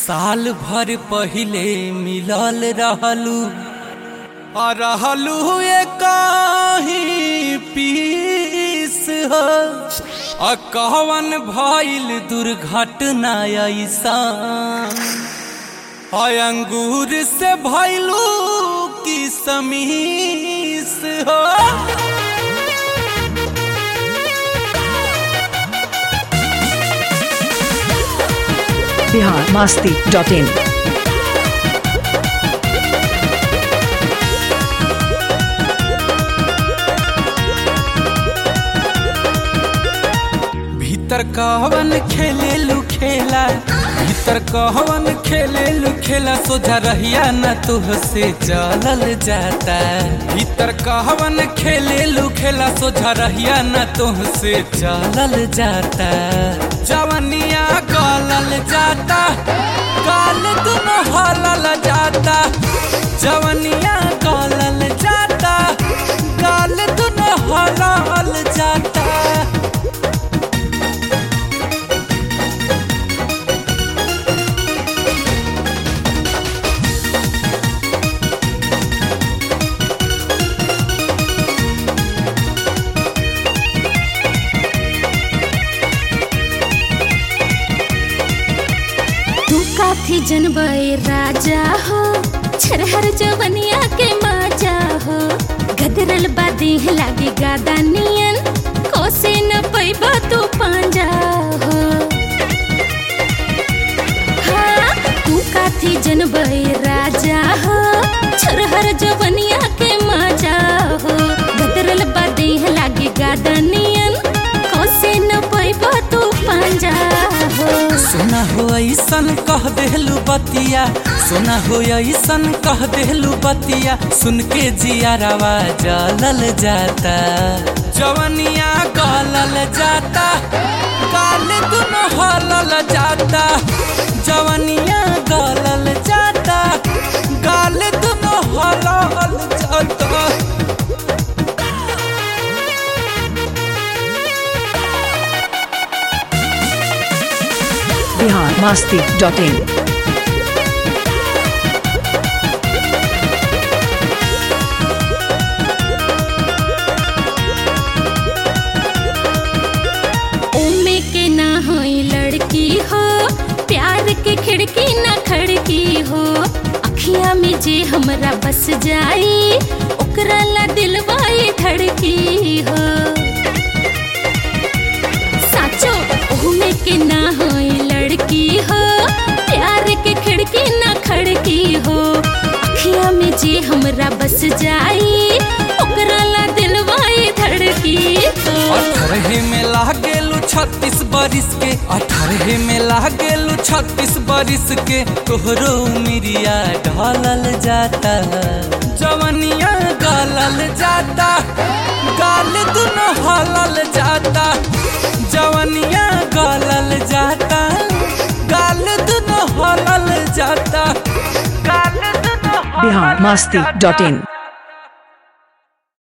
साल भर पहिले मिलल रहलू और रहलू कहीं पीस हो और कहवन भइल दुर्घटना ऐसान और अंगूर से भइलू की समीस हो। biharmasti.in भीतर कहवन खेलेलू खेला भीतर कहवन खेलेलू खेला सोझा रहिया न तुहसे चलल जाता। भीतर कहवन खेलेलू खेला सोझा रहिया न तुहसे चलल जाता। जवनिया गलल जाता गाल दुनो हलल जाता। जवनिया गलल जाता गाल दुनो हलल जाता। काथी जनबे राजा हो छरहर जवनिया के माजा हो। गदरल बादेह लागे गादा नियन कोसे न पैबा तू पांजा हो। हाँ तू काथी जनबे राजा हो छरहर जवनिया के माजा हो। गदरल बादेह लागे गादा नियन कोसे न पैबा तू पांजा हो। सोना हो ऐसन कह देलू बतिया सोना हो ऐसन कह देलू बतिया सुन के जियारवा जलल जाता। जवनिया गलल जाता गाल दुनो हलल जाता। जवनिया गलल जाता गाल दुनो हलल जाता। biharmasti.in ओमे के ना होई लड़की हो प्यार के खिड़की ना खड़की हो। अखियां में जे हमरा बस जाई ओकरा ला दिलवाई धड़की हो। साचो ओमे के ना होई लड़की हो प्यार के खिड़की ना खड़की हो। अखियां में जे हमरा बस जाई ओकरा ला दिलवाई धड़की हो। 18 में लागेलू 36 बरिस के 18 में लागेलू 36 बरिस के तोहरो उमिरिया ढलल जाता। जवनिया गलल जाता गाल दुनो हलल जाता। जवनिया गलल जाता गाल दुनो हलल जाता। गाल दुनो biharmasti.in